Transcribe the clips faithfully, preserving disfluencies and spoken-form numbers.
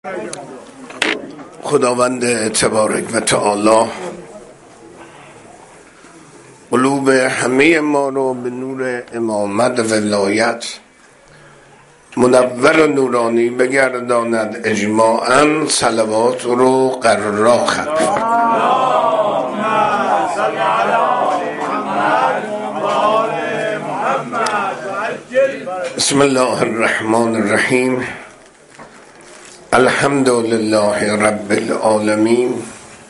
خداوند تبارک و تعالی قلوب همه ما رو به نور امامت و ولایت منور و نورانی بگرداند. اجماعاً صلوات رو قرار ختم. بسم الله الرحمن الرحیم. الحمد لله رب العالمین.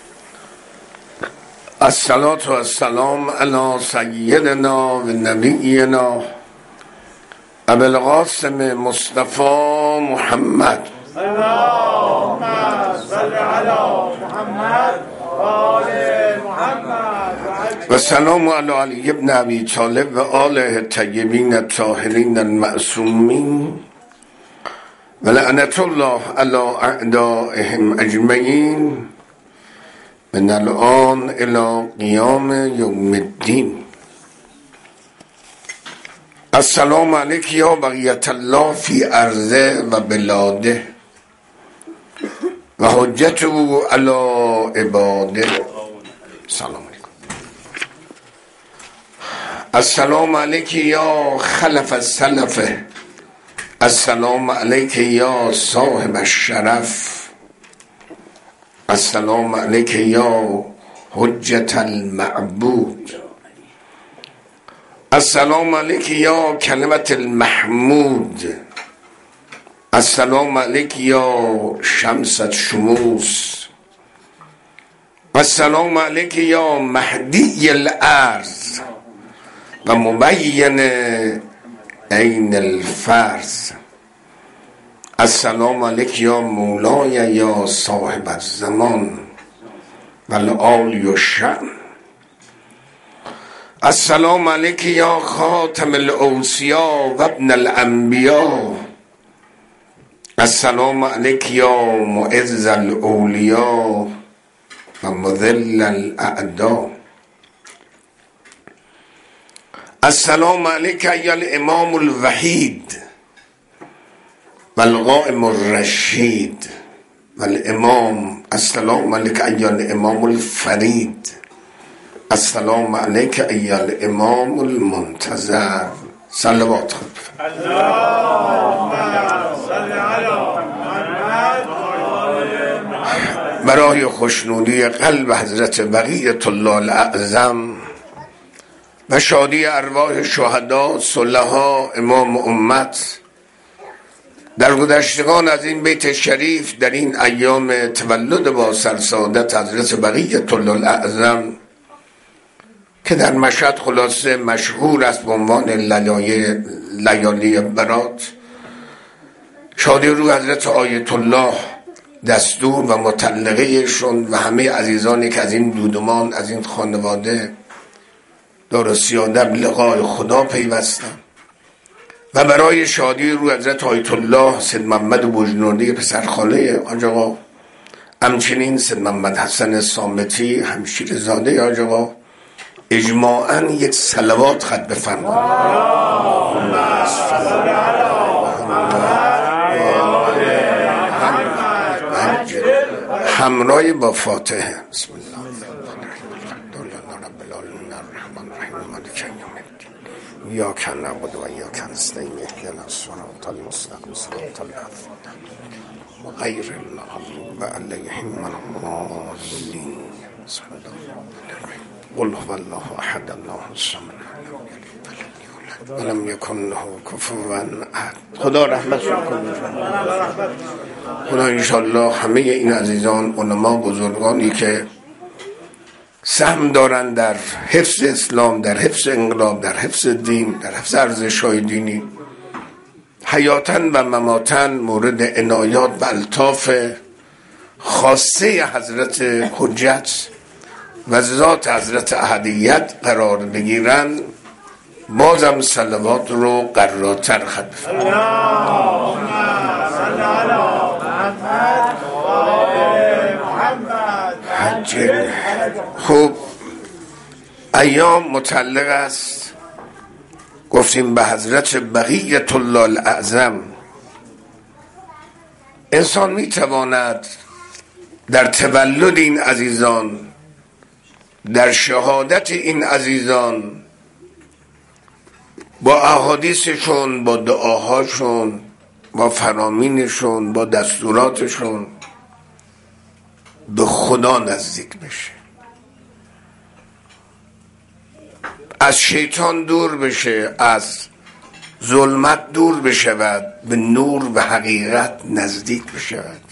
الصلاة و السلام علی سیدنا و نبینا ابی القاسم مصطفی محمد. اللهم صل علی محمد و آل محمد و سلام علی علی ابن ابی طالب و آله الطیبین الطاهرین المعصومین و لعنت الله علی اعدائهم اجمعین من الان الی قیام یوم الدین. السلام علیک یا بقیت الله فی ارضه و بلاده و حجته علی عباده. سلام علیکم. السلام علیک یا خلف السلف. السلام علیک یا صاحب الشرف. السلام علیک یا حجت المعبود. السلام علیک یا کلمت المحمود. السلام علیک یا شمس الشموس. السلام علیک یا مهدی الارض و مبین عین الفرض. السلام علیک یا مولای یا صاحب الزمان و الآل و شأن. السلام علیک یا خاتم الاوصیا و ابن الانبیا. السلام علیک یا معز الاولیا و مذل الاعدا. السلام علیک یا الامام الوحید و القائم الرشید و الامام. السلام علیک یا الامام الفرید. السلام علیک یا الامام المنتظر. صلوات خود. اللهم صل علی محمد و آل محمد. برای خوشنودی قلب حضرت بقیت الله الاعظم و شادی ارواح شهدا صلحا امام امت در گذشتگان از این بیت شریف در این ایام تولد با سرسعادت حضرت بقیت الله الاعظم که در مشهد خلاصه مشهور است به عنوان لیالی برات، شادی رو حضرت آیت الله دستور و مطلقه شون و همه عزیزانی که از این دودمان از این خانواده دار و سیاده لقای خدا پیوستن و برای شادی رو حضرت آیت الله سید محمد بجنوردی پسرخاله حاج آقا، همچنین سید محمد حسن صامتی همشیر زاده حاج آقا، اجماعاً یک صلوات خط بفرمایید. همراه با فاتحه. بسم الله ایاک نعبد و ایاک نستعین اهدنا الصراط المستقیم صراط الذین غیر المغضوب علیهم ولا الضالین. قل هو الله احد الله الصمد ولم یکن له کفوا احد. خدا رحمت کنه. خدا انشالله همه این عزیزان علما بزرگانی که سهم دارن در حفظ اسلام، در حفظ انقلاب، در حفظ دین، در حفظ ارزش‌های دینی، حیاتاً و مماتاً مورد عنایات و الطاف خاصه حضرت حجت و ذات حضرت احدیت قرار بگیرن، بازم صلوات رو قرارتر خط بفرمایید. اللهم صل علی محمد و آل محمد. حج. خوب، ایام متعلق است گفتیم به حضرت بقیت الله الاعظم انسان میتواند در تولد این عزیزان، در شهادت این عزیزان، با احادیثشون، با دعاهاشون، با فرامینشون، با دستوراتشون به خدا نزدیک بشه، از شیطان دور بشه، از ظلمت دور بشود، به نور و حقیقت نزدیک بشود.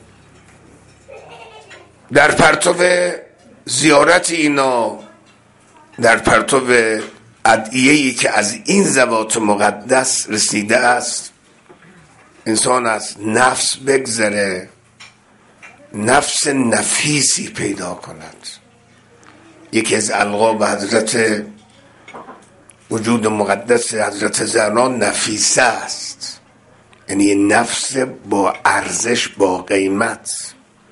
در پرتو زیارت اینا، در پرتو ادعیه‌ای که از این ذوات مقدس رسیده است، انسان از نفس بگذره، نفس نفیسی پیدا کند. یکی از القاب حضرت وجود مقدس حضرت زهرا نفیسه است، یعنی نفس با ارزش، با قیمت.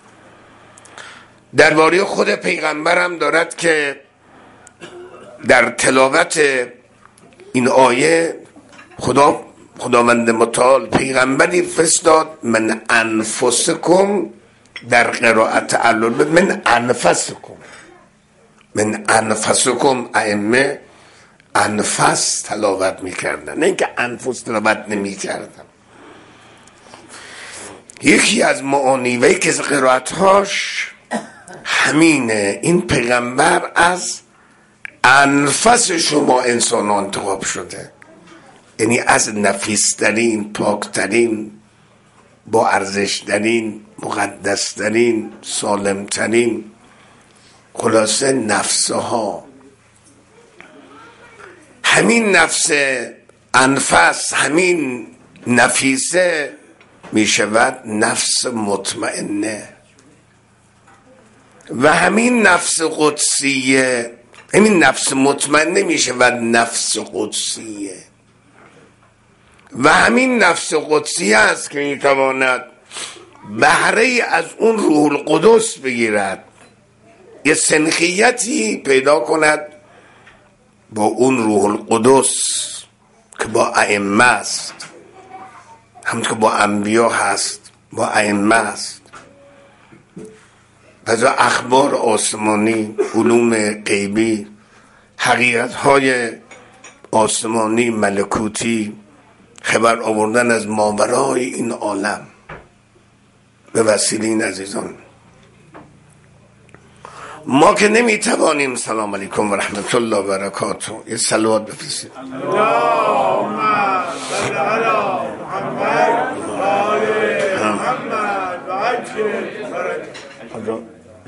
درباره خود پیغمبرم دارد که در تلاوت این آیه خدا خداوند متعال پیغمبری فرستاد من انفسکم، در قرائت علل من انفسکم، من انفسکم. ائمه انفس تلاوت میکردن، نه اینکه انفس تلاوت نمیکردن. یکی از معانی و یکی از قرائتهاش همینه، این پیغمبر از انفس شما انسان انتخاب شده، یعنی از نفیسترین، پاکترین، با ارزشترین، مقدسترین، سالمترین، خلاصه نفسها. همین نفس انفس، همین نفیسه می شود نفس مطمئنه، و همین نفس قدسیه، همین نفس مطمئنه می شود نفس قدسیه، و همین نفس قدسیه است که می تواند بهره از اون روح القدس بگیرد، یه سنخیتی پیدا کند با اون روح القدس که با ائمه است، همون که با انبیا هست، با ائمه است. پس اخبار آسمانی، علوم غیبی، حقیقت‌های آسمانی، ملکوتی، خبر آوردن از ماورای این عالم به وسیله این عزیزان. ما که نمیتوانیم. سلام علیکم و رحمت الله و برکاته. یه صلوات بفرستید. اللهم صل علی محمد و آل محمد و عجل فرج.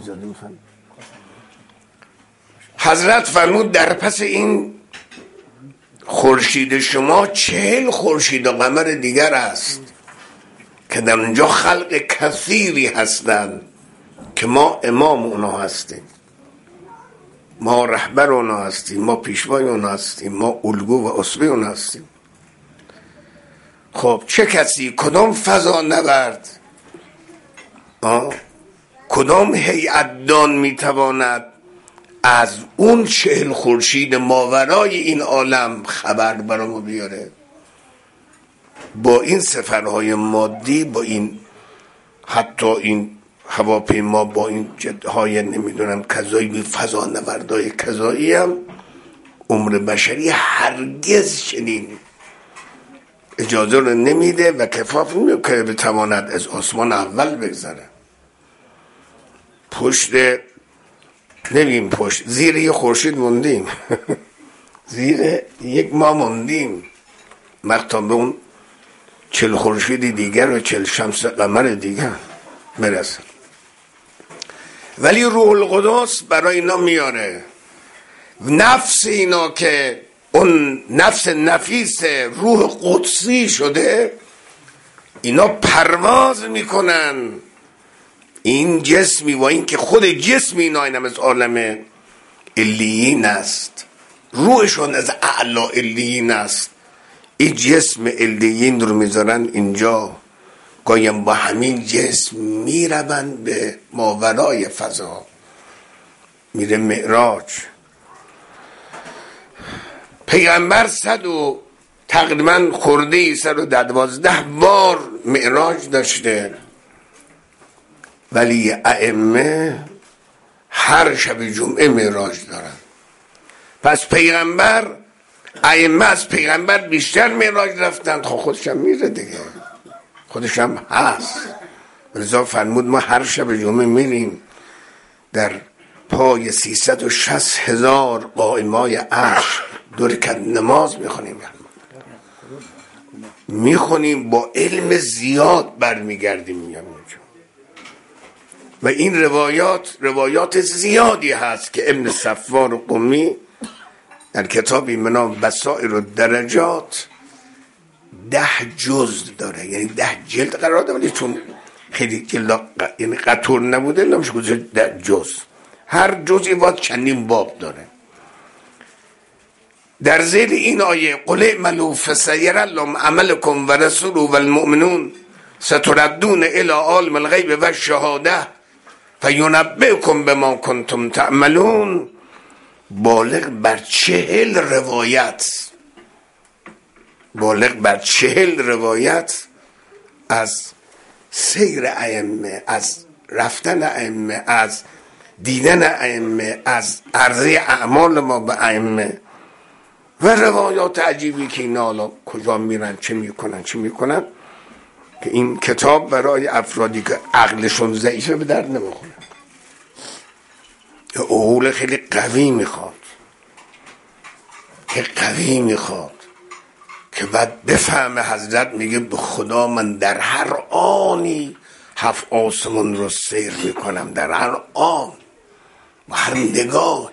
حضرت فرمود در پس این خورشید شما چهل خورشید و قمر دیگر است که در اونجا خلق کثیری هستند که ما امام اونا هستیم، ما رهبر اونا هستیم، ما پیشوای اونا هستیم، ما الگو و اسوه اونا هستیم. خب چه کسی، کدام فضا نورد، آه؟ کدام هیئت دان میتواند از اون چهل خورشید ماورای این عالم خبر برامو بیاره؟ با این سفرهای مادی، با این حتی این هواپیما، با این جتهای نمیدونم کذایی، بی فضا نوردای کذایی هم عمر بشری هرگز چنین اجازه رو نمیده و کفاف نمیده که بتواند از آسمان اول بگذره. پشت نمیم پشت زیر یه خورشید موندیم زیر یک ما موندیم، مقتا به اون چل خورشید دیگر و چل شمس قمر دیگر برسن. ولی روح القدس برای اینا میاره، نفس اینا که اون نفس نفیس روح قدسی شده، اینا پرواز میکنن. این جسمی و این که خود جسمی اینا اینم از عالم علیین است، روحشون از اعلی علیین است. این جسم علیین رو میذارن اینجا، گایم با همین جسم میرون به ماورای فضا، میره معراج. پیغمبر صد و تقریبا خورده ای صد و دوازده بار معراج داشته، ولی ائمه هر شب جمعه معراج دارن. پس پیغمبر، ائمه از پیغمبر بیشتر معراج رفتند. خب خودش هم میره دیگه، خودش هم هست. لذا فرمود ما هر شب جمعه میریم در پای سیصد و شصت هزار قائمای عرش دو رکعت نماز میخونیم میخونیم با علم زیاد برمیگردیم میام اینجا. و این روایات روایات زیادی هست که ابن صفوان قمی در کتابی به نام بصائر الدرجات ده جزء داره، یعنی ده جلد قرار داره، ولی چون خیلی جلد یعنی قطور نبوده نمیشه گذاشت ده جزء. هر جزئی باید چندین باب داره. در زیر این آیه قل اعملوا فسيرى الله عملكم ورسوله والمؤمنون ستردون الى عالم الغیب والشهاده فینبئکم بما کنتم تعملون، بالغ بر چهل روایت بالغ بر چهل روایت از سیر ائمه، از رفتن ائمه، از دیدن ائمه، از عرضه اعمال ما به ائمه و روایات عجیبی که اینا حالا کجا میرن چه میکنن چه میکنن که این کتاب برای افرادی که عقلشون ضعیفه به درد نمیخوره. عقول خیلی قوی میخواد، که قوی میخواد که بعد بفهمه حضرت میگه به خدا من در هر آنی هفت آسمان رو سیر میکنم، در هر آن و هر نگاه.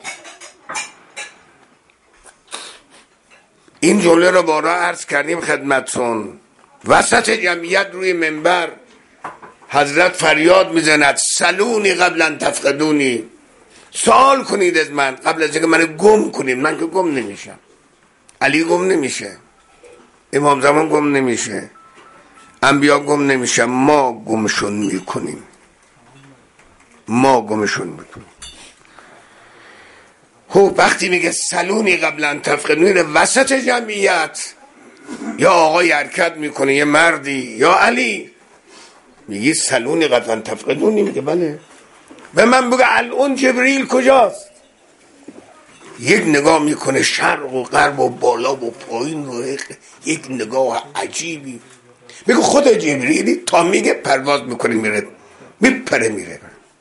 این جمله رو بارها عرض کردیم خدمتتون. وسط جمعیت روی منبر حضرت فریاد میزند سلونی قبل ان تفقدونی، سوال کنید از من قبل از اینکه من گم کنید. من که گم نمیشم، علی گم نمیشه، امام زمان گم نمیشه، انبیا گم نمیشن، ما گمشون میکنیم، ما گمشون میکنیم. خب وقتی میگه سلونی قبل ان تفقدونی، وسط جمعیت یا آقای حرکت میکنه یه مردی یا علی میگه سلونی قبل ان تفقدونی، میگه بله. به من بگه الان جبریل کجاست؟ یک نگاه میکنه شرق و غرب و بالا و پایین و یک نگاه عجیبی. میگه خود جبریلی تا میگه پرواز میکنه میره، میپره میره.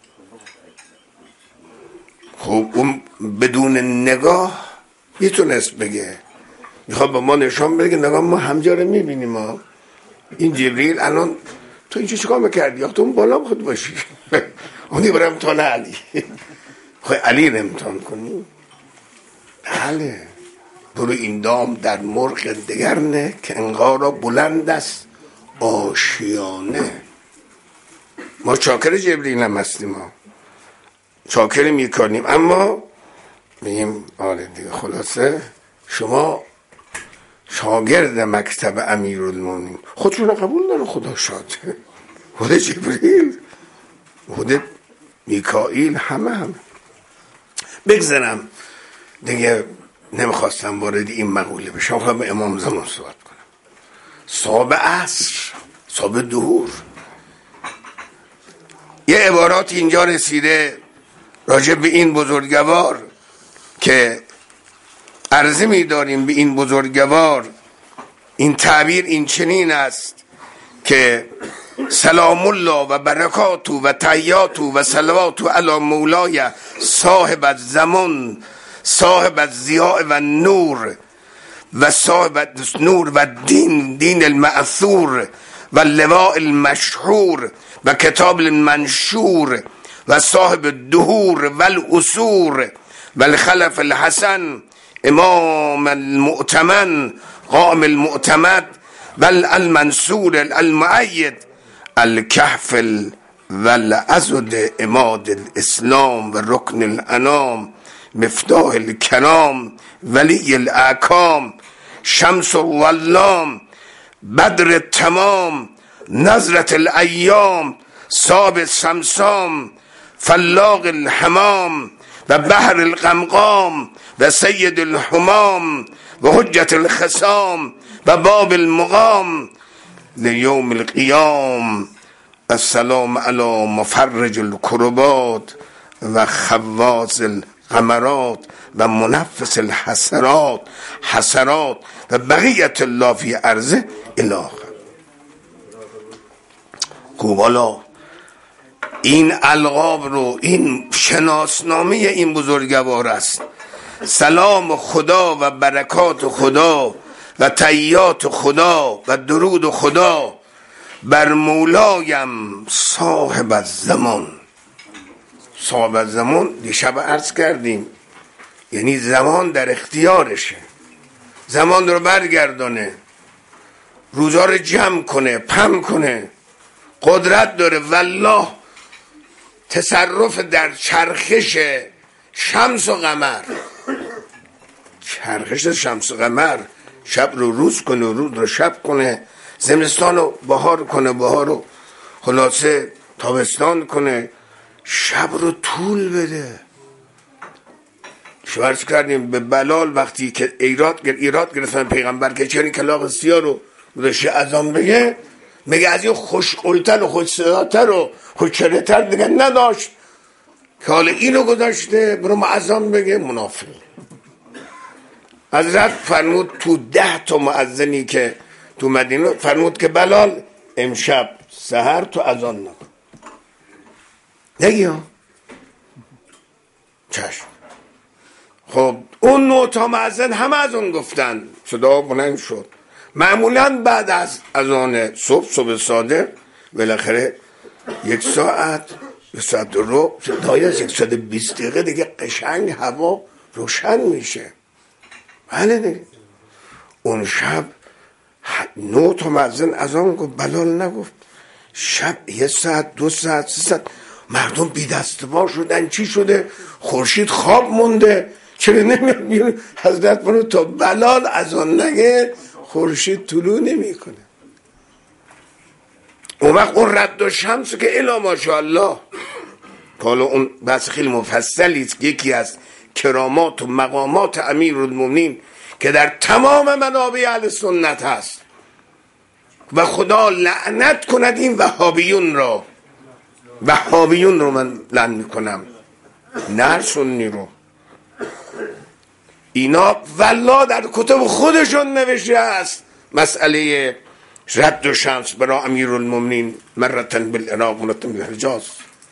خب اون بدون نگاه میتونست بگه، میخواد به ما نشان بده که نگاه ما همجا رو میبینیم. ما این جبریل الان تو اینجا چیکار میکردی؟ یا تو اون بالا خود باشی اونی برم تا علی خواهی علی رو امتحان کنی؟ بله. برو این دام در مرغ دگر نه که انقارا بلند است آشیانه. ما چاکر جبریل هم هستیم، ما چاکر میکنیم، اما بگیم آره دیگه. خلاصه شما شاگرد مکتب امیرالمومنین، خودشون قبول دارن خدا شاد، خود جبریل، خود میکائیل، همه هم. بگذارم دیگه، نمیخواستم وارد این مقوله بشم، خواهم به امام زمان صحبت کنم. صاحب عصر، صاحب دهور، یه عبارات اینجا رسیده راجع به این بزرگوار که عرضه می داریم به این بزرگوار. این تعبیر این چنین است که سلام الله و برکاته و تحیاته و صلواته علی مولای صاحب الزمان صاحب الضیاء و نور و صاحب نور و دین دین المأثور و لواء المشهور و کتاب المنشور و صاحب الدهور و الاصور و الخلف الحسن امام المؤتمن قائم المعتمد و المنصور المؤید الکهف والعضد اماد الاسلام و رکن الانام مفتاح الکرام ولی الاحکام شمس واللام بدر تمام نظرت الایام صاب السمسام فلاق الحمام و بحر القمقام و سید الحمام و حجت الخصام و باب المقام لیوم القیام و سلام علی مفرج الکربات و خواص الغمرات و منفس الحسرات حسرات و بقیت الله فی ارضه اله. خب حالا این القاب رو، این شناسنامه این بزرگوار است. سلام خدا و برکات خدا و تحیات خدا و درود خدا بر مولایم صاحب الزمان. صاحب الزمان دیشب عرض کردیم، یعنی زمان در اختیارشه، زمان رو برگردانه، روزا رو جمع کنه، پم کنه، قدرت داره. والله تصرف در چرخش شمس و قمر، چرخش شمس و قمر، شب رو روز کنه، روز رو شب کنه، زمستان رو بهار کنه، بهار رو خلاصه تابستان کنه، شب رو طول بده. شوارش کردیم به بلال وقتی که ایراد ایراد گرفتن پیغمبر که چرا کلاغ سیاه رو گذاشته اذان بگه، میگه از این خوشقلتر و خوشصداتر و خوشچهره‌تر دیگه نداشت که حالا اینو گذاشته برو ما اذان بگه. منافق. حضرت فرمود تو ده تا مؤذنی که تو مدینه فرمود که بلال امشب سحر تو اذان نکن. نگی ها چشم. خب اون نه تا مؤذن همه از اون گفتن، صدا بلند شد. معمولا بعد از اذان صبح صبح صادق بالاخره یک ساعت یک ساعت رو دایه از یک ساعت بیست دقیقه دیگه قشنگ هوا روشن میشه. بله دیگه اون شب نه تا مؤذن اذان گفت، بلال نگفت. شب یک ساعت دو ساعت سه ساعت مردم بی دستبار شدن. چی شده؟ خورشید خواب مونده، چرا نمیاد بیرون؟ حضرت فرمود تا بلال اذان نگه خورشید طلوع نمیکنه. اون وقت اون رد و شمس که الا ماشاءالله، حالا اون بحث خیلی مفصلی است، یکی از کرامات و مقامات امیرالمومنین که در تمام منابع اهل سنت هست و خدا لعنت کند این وهابیون را. وهابیون رو من لعن میکنم، نه سنی رو. اینا والله در کتب خودشون نوشته است مسئله رد و شمس برای امیرالمومنین مرتن بالعراق مرتن بالحجاز.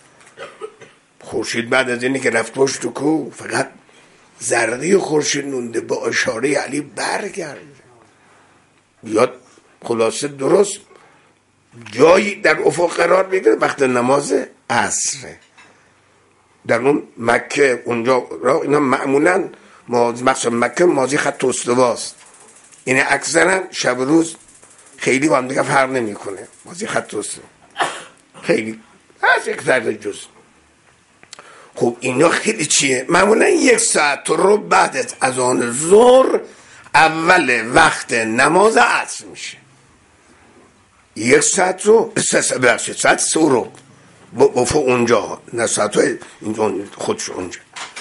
خورشید بعد از اینی که رفت پشت و کو فقط ذره خورشید نونده، با اشاره علی برگرد بیاد. خلاصه درست جایی در افق قرار بگیره وقت نماز عصره. در اون مکه اونجا را اینا معمولا مخصوصا مکه ماضی خط استواست، این اکثرا شب روز خیلی با هم دیگه فرق نمیکنه. ماضی خط استوا خیلی از یک ذره جز. خب اینا خیلی چیه؟ معمولا یک ساعت رو بعد از اذان ظهر اول وقت نماز عصر میشه. یک ساعت رو ببخشید ساعت سه رو بفو اونجا، نه ساعت های خودش اونجا.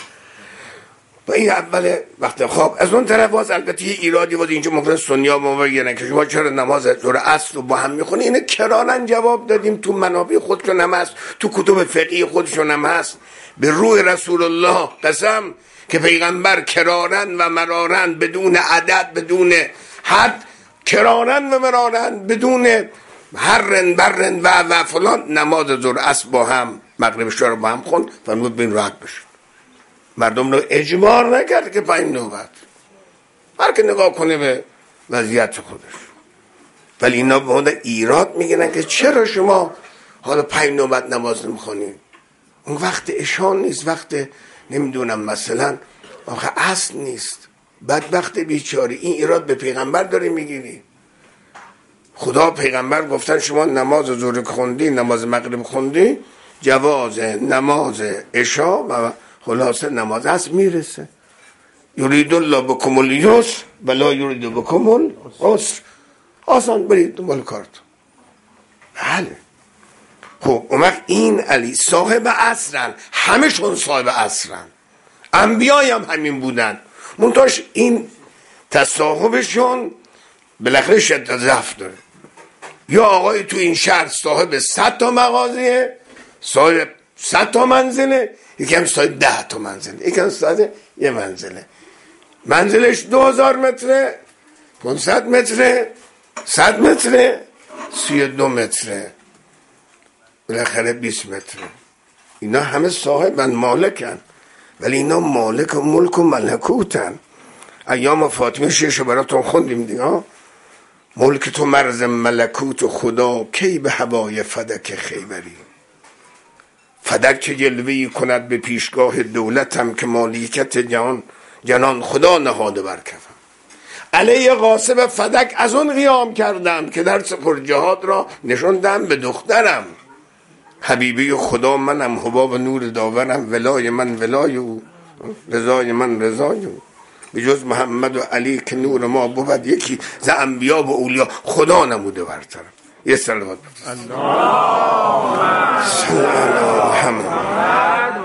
و این اول وقت خواب. از اون طرف باز البته یه ایرادی بود اینجا ممکنه سنیا ما بگیرن که شما چرا نماز ظهر عصر رو با هم میخونی. اینه کرانن جواب دادیم، تو منابع خودشون هم هست، تو کتب فقهی خودشون هم هست. به روح رسول الله قسم که پیغمبر کرارن و مرارن بدون عدد بدون حد، کرارن و مرارن بدون هرن برن و و فلان نماز ظهر عصر با هم مغرب شو رو با هم خوند. فرمود بین راحت بشه. مردم رو اجبار نکرد که پایین نوبت، هر که نگاه کنه به وضعیت خودش. ولی اینا به اون ایراد میگیرن که چرا شما حالا پایین نوبت نماز نمیخونید؟ اون وقت اشان نیست، وقت نمیدونم مثلا آخه اصل نیست. بدبخت بیچاره. این ایراد به پیغمبر داره میگیری. خدا پیغمبر گفتن شما نماز ظهر خوندی نماز مغرب خوندی جواز نماز عشا و خلاصه نماز عصر میرسه. یرید الله بکم الیسر ولا یرید بکم العسر. آسان برید دنبال کارتون. بله. خب اون وقت این علی صاحب عصرن، همشون صاحب عصرن، انبیای هم همین بودن، منتاش این تصاحبشون بالاخره شدت ضعف داره. یا آقای تو این شهر صاحب صد تا مغازه، صاحب صد تا منزله، یکی هم صاحب ده تا منزله، یکی هم صاحب یه منزله، منزلش دو هزار متره، پانصد متره، صد متره، سی و دو متره، بالاخره بیست متره. اینا همه صاحبن، مالکن، ولی اینا مالک و ملک و ملکوتن. ایام فاطمه شیشو براتون خوندیم دیگه. ملک تو مرز ملکوت و خدا، کی به هوای فدک خیبری. فدک چه جلوه‌ای کند به پیشگاه دولتم، که مالکیت جهان جنان خدا نهاده بر کفم. علیه غاصب فدک از اون قیام کردم، که در سپر جهاد را نشوندم به دخترم. حبیبی خدا منم، حباب نور داورم، ولای من ولای او، رضای من رضای او. به جز محمد و علی که نور ما بود یکی، ز انبیا و اولیا خدا نموده برترم. یه صلوات بفرستید. اللهم صل علی محمد.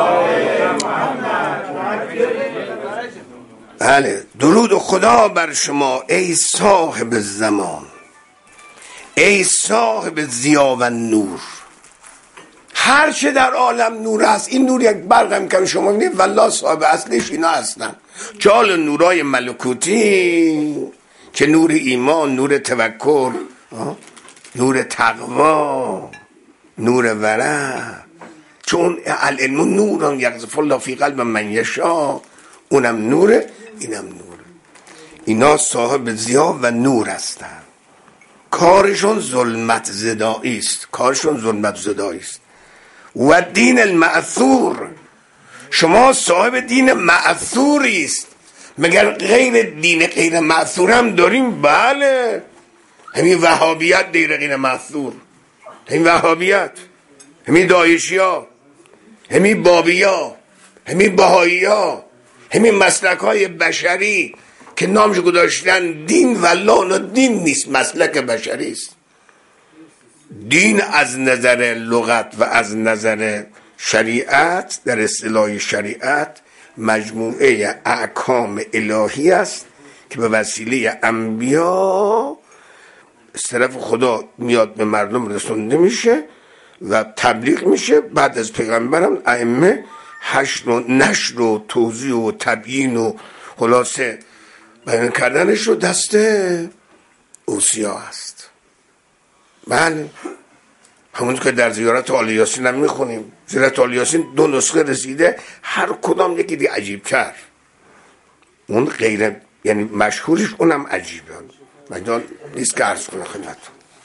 بله، درود خدا بر شما ای صاحب زمان، ای صاحب ضیا و نور. هر چه در عالم نور است، این نور یک برقم که شما می‌بینید والله صاحب اصلش اینا هستن. چال نورای ملکوتی که نور ایمان، نور توکل، نور تقوا، نور ورع. چون العلم نور یقذف الله فی قلب من یشاء، اونم نوره اینم نوره. اینا صاحب ضیا و نور هستن. کارشون ظلمت زدایی است، کارشون ظلمت زدایی است. و دین المأثور، شما صاحب دین مأثوری است. مگر غیر دین غیر مأثور هم داریم؟ بله، همین وهابیت دیر غیر مأثور، همین وهابیت، همین داعشی ها، همین بابی ها، همین بهایی ها، همین مسلک های بشری که نامش گذاشتن دین، والله اونا دین نیست، مسلک بشری است. دین از نظر لغت و از نظر شریعت، در اصطلاح شریعت مجموعه احکام الهی است که به وسیله انبیا از طرف خدا میاد به مردم رسونده میشه و تبلیغ میشه. بعد از پیغمبرم ائمه حشر و نشر و توضیح و تبیین و خلاصه بیان کردنش رو دست اوصیا هست. بله، همون که در زیارت آل یاسین هم میخونیم. زیارت آل یاسین دو نسخه رسیده، هر کدام یکی دی عجیب تر. اون غیر یعنی مشهورش اونم عجیبه، مجال نیست که عرض کنه خدمتتون.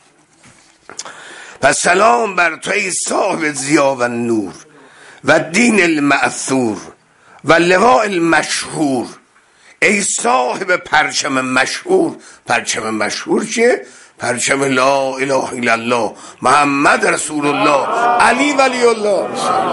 و سلام بر تو ای صاحب ضیا و نور و دین المأثور و لواء المشهور، ای صاحب پرچم مشهور. پرچم مشهور چیه؟ پرچم لا اله الا الله محمد رسول الله علی ولی الله.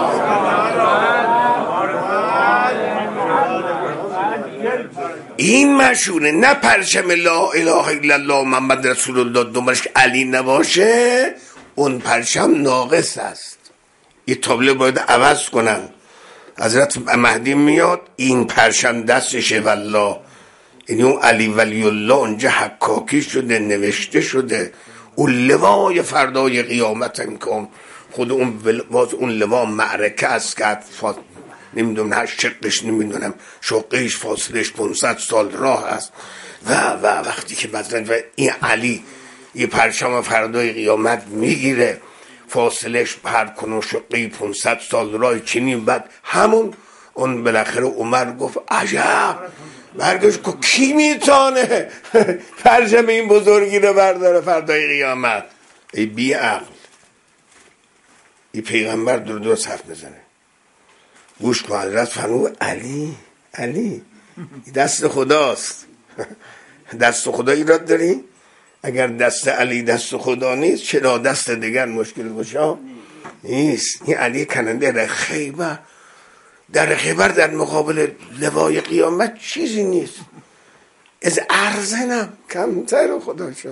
این مشهوره، نه پرچم لا اله الا الله محمد رسول الله دنبالش که علی نباشه، اون پرچم ناقص است. یه تابلو باید عوض کنن. حضرت مهدی میاد این پرچم دستشه والله، یعنی اون علی ولی الله اونجا حکاکی شده، نوشته شده. اون لوای فردای قیامت هم که خود اون باز اون لوا معرکه است که فاط... نمیدونم هر شقش نمیدونم شقیش فاصلش پانصد سال راه است و و وقتی که مثلا این علی یه پرچم فردای قیامت میگیره، فاصلش هر کنون شقی پانصد سال راه چنین، بعد همون اون بالاخره عمر گفت عجب، برگشت که کی میتونه پرچم این بزرگی رو برداره فردای قیامت؟ ای بی عقل، این پیغمبر دور دور حرف بزنه. گوش کن، حضرت فرمود علی علی دست خداست. دست خدا ایراد داری؟ اگر دست علی دست خدا نیست، چرا دست دیگر مشکل گشا نیست؟ این علی کننده در خیبر، در خیبر در مقابل لوای قیامت چیزی نیست، از ارزنم کمتر خدا شد.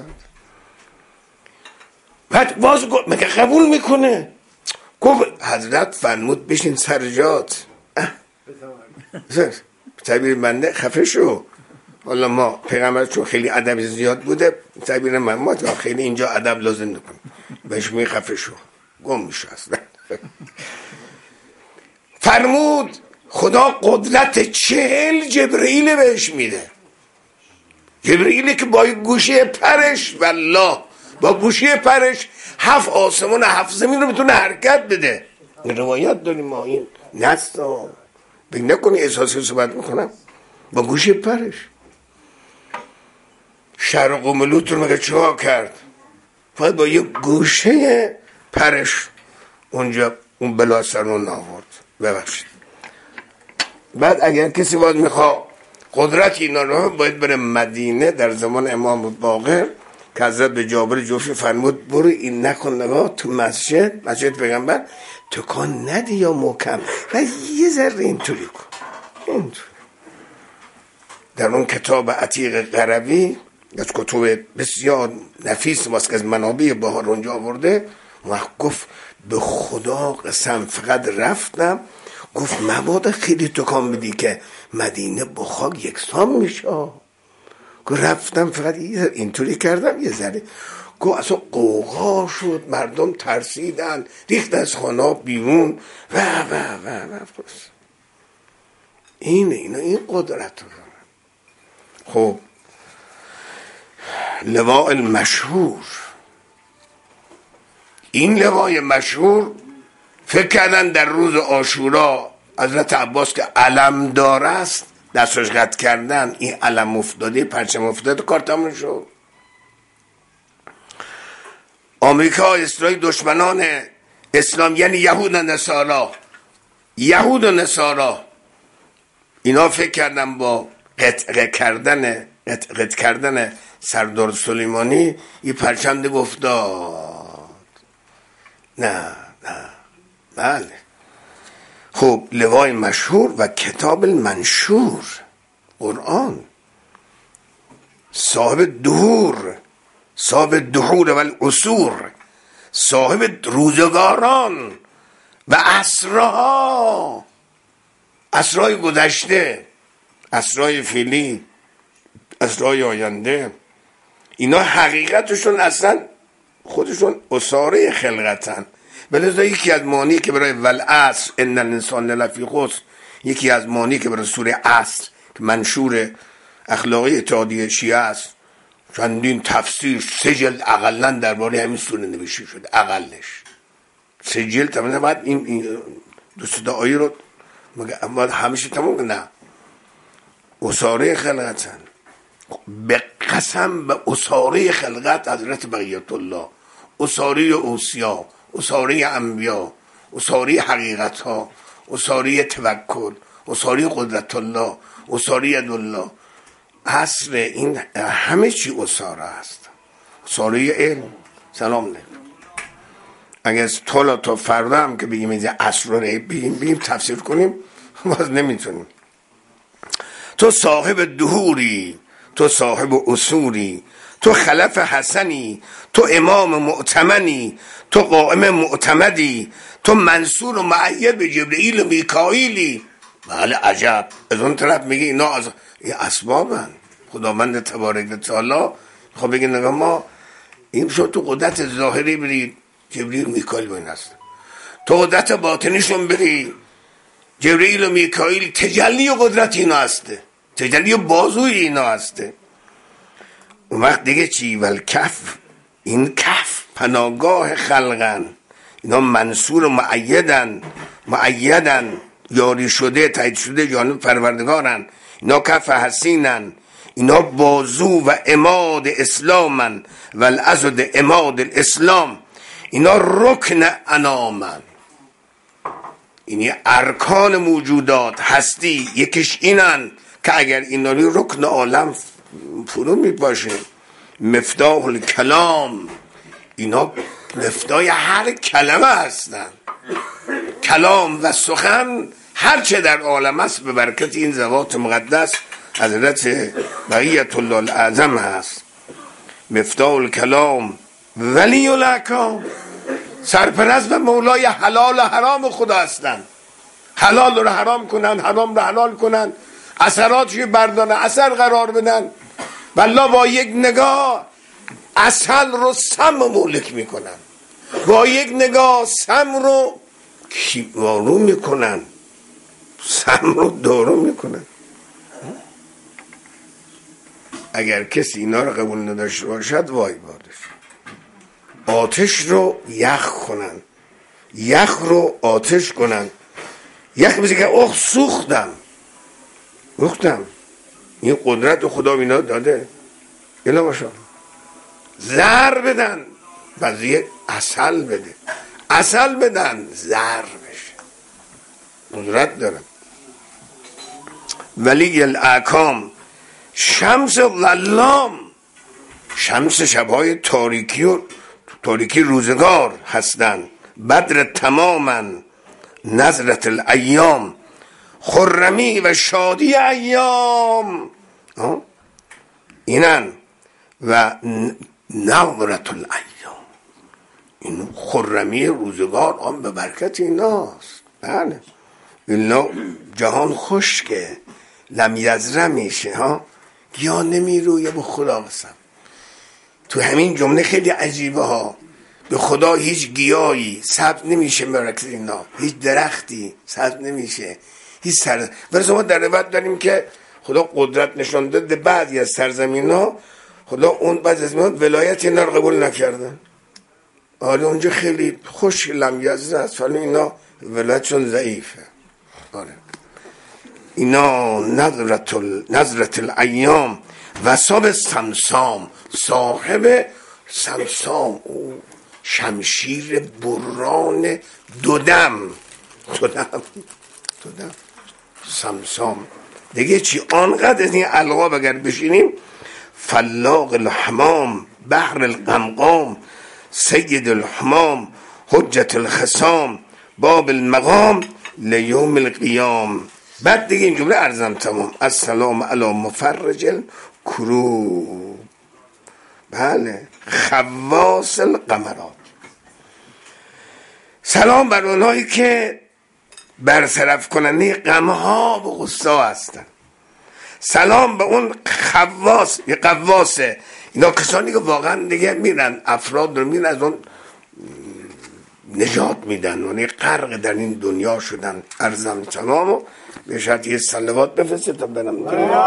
بعد باز مگه قبول میکنه؟ گفت حضرت فرمود بشین سر جات. تعبیر بنده خفه شو. حالا ما پیغمبر چون خیلی ادب زیاد بوده تعبیر من ما خیلی اینجا ادب لازم نکنیم بهش می خفه شو گم میشه اصلا. فرمود خدا قدرت چهل جبرئیل بهش میده. جبرئیل که با گوشه پرش والله با گوشه پرش هفت آسمان هفت زمین رو میتونه حرکت بده. روایت داریم ما این نستا بگی نکنی احساسی صحبت میکنم با گوشه پرش. شهر قوم لوط رو مگه چها کرد؟ فقط با یه گوشه پرش اونجا اون بلا سرون آورد. ببخشید. بعد اگر کسی باید میخواد قدرت اینا رو باید بره مدینه در زمان امام باقر که حضرت به جابر جوشی فرمود برو این نکن نگاه تو مسجد مسجد پیغمبر تکان ندی یا محکم و یه ذره اینطوری کن اینطوری. در اون کتاب عتیق قربی از کتب بسیار نفیس ماست که از منابع بهار اونجا آورده وقت گفت به خدا قسم فقط رفتم گفت مبادا خیلی تکان بدی که مدینه با خاک یکسان میشه. گفت رفتم فقط اینطوری کردم یه ذره. گفت اصلا قوقا شد مردم ترسیدن ریخت از خانه بیرون و و و و اینه اینه این قدرت رو دارن. خب لواء المشهور این لوای مشهور فکر کردن در روز عاشورا حضرت عباس که علمدار است دستش قطع کردن این علم افتاده پرچم افتاده کار تموم شد. آمریکا اسرائیل دشمنان اسلام یعنی یهود و نصارا یهود و نصارا اینا فکر کردن با قطع کردن قطع کردن سردار سلیمانی این پرچم دیگه افتاد. نه نه بله. خب لوای مشهور و کتاب المنشور قرآن صاحب دهور صاحب دهور و العصور صاحب روزگاران و عصرها عصرهای گذشته عصرهای فعلی عصرهای آینده اینا حقیقتشون اصلا خودشون اساره خلقتن. بلذا یکی از معانی که برای والعصر ان الانسان لفی خسر یکی از معانی که برای سوره عصر که منشور اخلاقی اتحادیه شیعه است چندین تفسیر سه جلد اقلا درباره همین سوره نوشته شده اقلش سه جلد تمام. بعد این, این دوست دعایی رو باید همیشه تمام نه اساره خلقتن به قسم به اساره خلقت حضرت بقیت الله اساره اوصیا اساره انبیا اساره حقیقت ها اساره توکل اساره قدرت الله اساره ید الله عصر این همه چی اساره است اساره علم. سلام علیکم. اگر از طلا تا فردا هم که بگیم اینجا عصر رو بگیم بگیم تفسیر کنیم باز نمیتونیم. تو صاحب دهوری تو صاحب اصوری تو خلف حسنی تو امام معتمنی تو قائم معتمدی تو منصور و معید به جبرئیل و میکائیلی. بله عجب. از اون طرف میگه اینا از این اسبابن خداوند تبارک و تعالی. خب بگه نگاه ما این شد تو قدرت ظاهری برید جبرئیل و میکائیل بین هست تو قدرت باطنیشون برید جبرئیل و میکائیل تجلی و قدرت اینا هسته تجلی و بازوی اینا هسته. اون وقت دیگه چی؟ والکف این کف پناگاه خلقن اینا منصور و معیدن معیدن یاری شده تایید شده جانب پروردگارن. اینا کف حسینن اینا بازو و عماد اسلامن و العضد عماد الاسلام. اینا رکن انامن اینی ارکان موجودات هستی یکیش اینن که اگر اینا رو رکن عالم فرو می باشه. مفتاح الکلام اینا مفتاح هر کلمه هستن. کلام و سخن هر چه در عالم است به برکت این ذوات مقدس حضرت بقیت الله الاعظم هست. مفتاح الکلام ولی الاحکام سرپرست و مولای حلال و حرام خدا هستن. حلال رو حرام کنن حرام رو حلال کنن اثراتش بردان اثر قرار بدن، والله با یک نگاه اصل رو سم مولک میکنن، با یک نگاه سم رو کیوارو میکنن، سم رو دارو میکنن. اگر کسی اینا رو قبول نداشته باشد وای بادش. آتش رو یخ کنن، یخ رو آتش کنن. یخ بزی که اخ سوختم سوختم این قدرت خدا اینا داده. اینا باشا زر بدن، بعضی اصل بده، اصل بدن زر بشه، قدرت دارن. ولی الاکام شمس ظلام، شمس شبهای تاریکی و تاریکی روزگار هستند. بدر تماما نظرت الایام، خرمی و شادی ایام اینن و نظرت الایام، این خرمی روزگار آن به برکت ایناست. بله اینا جهان خشکه، لمیزره میشه ها، گیاه نمیرویه به خدا قسم. تو همین جمله خیلی عجیبه ها، به خدا هیچ گیاهی سبز نمیشه برکت اینا، هیچ درختی سبز نمیشه، هیچ سر. ولی ما در روایت داریم که خدا قدرت نشان داده بعضی از سرزمین ها، خدا اون بعضی از اینا ولایت اینا رو قبول نکردن. آره اونجا خیلی خوش لمیزره است، ولی اینا ولایتشون ضعیفه. آره اینا نظرت ال... نظرت الایام و صاحب سمسام، صاحب سمسام او شمشیر بران دودم دودم دودم سمسام دیگه چی. آنقدر از این القاب اگر بشینیم، فلاق الحمام، بحر القمقام، سید الحمام، حجت الخصام، باب المقام لیوم القیام. بعد دیگه این جمله ارزم تمام. السلام علی مفرج الکروب، بله خواص القمرات. سلام بر اونایی که برطرف کننده غمها و غصه هستن. سلام به اون خواص، یه قواصه، اینا کسانی که واقعا دیگه میرن افراد رو میرن از اون نجات میدن، اونی غرق در این دنیا شدن. ارزم تمام و به شرط یه صلوات بفرسته تا برم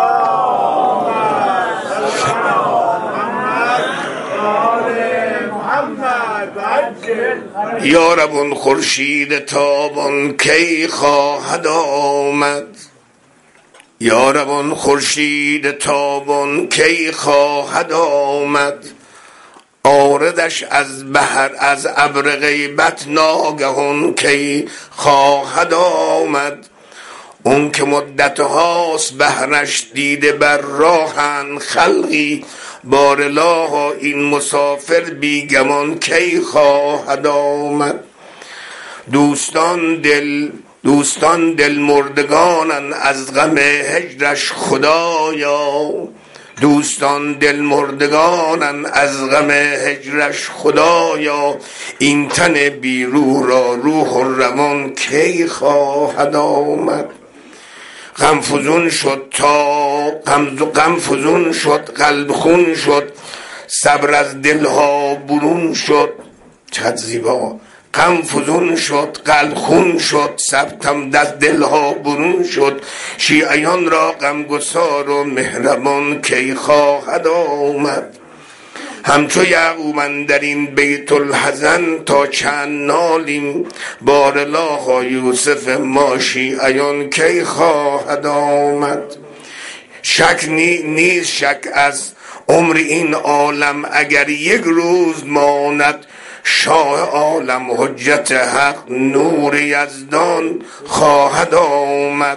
یا رب خورشید تابان کی خواهد آمد، یا رب خورشید تابان کی خواهد آمد، آردش از بحر از ابر غیبت ناگهان کی خواهد آمد. اون که مدت هاست بحرش دیده بر راهن خلقی، بار الله این مسافر بیگمان کی خواهد آمد. دوستان دل دوستان دل مردگانن از غم هجرش خدایا، دوستان دل مردگانن از غم هجرش خدایا، این تن بیرو را روح و روان کی خواهد آمد. غم فزون شد تا غم غم فزون شد، قلب خون شد، صبر از دلها برون شد. چقدر زیبا. غم فزون شد، قلب خون شد، صبرم از دلها برون شد. شیعیان را غمگسار و مهربان کی خواهد آمد. همچو یعقوب اندر این بیت الحزن تا چند نالیم، بار الله یوسف ما شیعیان کی خواهد آمد. شک نیست شک از عمر این عالم اگر یک روز ماند، شاه عالم حجت حق نور یزدان خواهد آمد.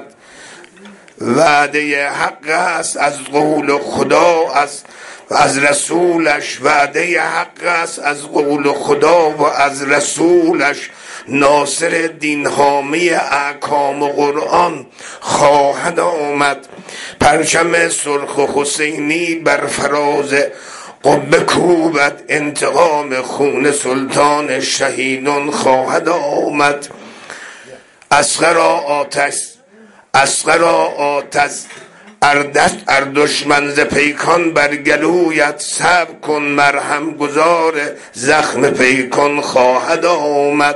وعده حق است از قول خدا از از رسولش، وعده حق است از قول خدا و از رسولش. ناصر دین حامی احکام و قرآن خواهد آمد. پرچم سرخ و حسینی بر فراز قبه کوبد، انتقام خون سلطان شهیدان خواهد آمد. اصغر آتش اسقرا آتش اردشت ار دشمن ز پیکان بر گلویت صبر کن مرهم گذار زخم پیکان خواهد آمد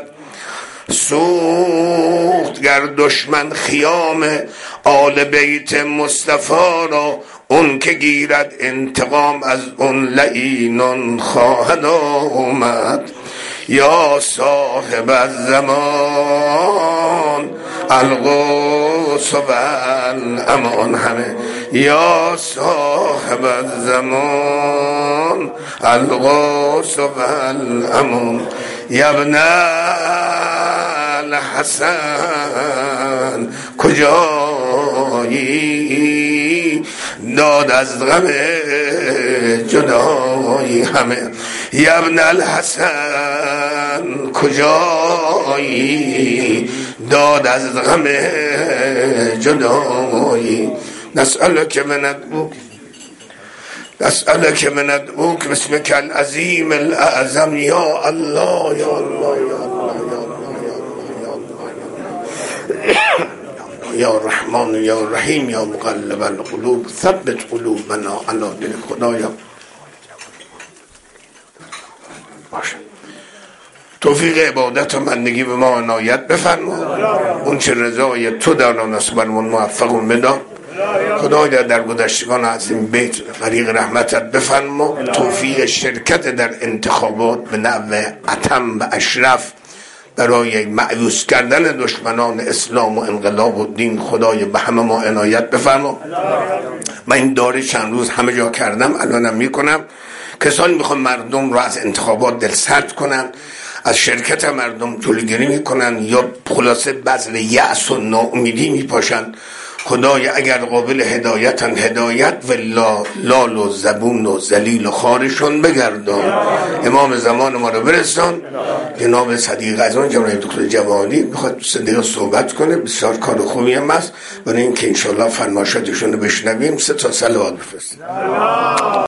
سوخت گر دشمن خیام آل بیت مصطفی را اون که گیرد انتقام از اون لعینان خواهد آمد یا صاحب الزمان الغوث و الامان همه یا صاحب الزمان الغوث و الامان یا ابن الحسن کجایی داد از غم جدایی همه یا ابن الحسن کجایی داد از غم جدایی نسألك من ادعوك نسألك من ادعوك باسمك العظيم الاعظم يا الله يا الله يا الله يا الله يا الله یا رحمان یا رحیم یا مقلب القلوب ثبت قلوبنا علی دین خدایا باشه توفیق عبادت و بندگی به ما عنایت بفرما اون چه رضای تو در آن است برمون موفق و بدار خدایا در گذشتگان از این بیت غریق رحمتت بفرما توفیق شرکت در انتخابات به نوع اتم و اشرف برای مأیوس کردن دشمنان اسلام و انقلاب و دین خدای به همه ما عنایت بفرما. من این داره چند روز همه جا کردم الانم میکنم کسانی میخوان مردم رو از انتخابات دلسرد کنن از شرکت مردم جلوگیری میکنن یا خلاصه بذل یأس و ناامیدی میپاشن خدای اگر قابل هدایتن هدایت و لال و زبون و ذلیل و خارشون بگردان امام زمان ما رو برسان جناب صدیق اعظم جناب دکتر جوادی میخواد صدیق صحبت کنه بسیار کار خوبی هم است برای اینکه انشالله فرمایشاتشون رو بشنویم سه تا صلوات بفرستیم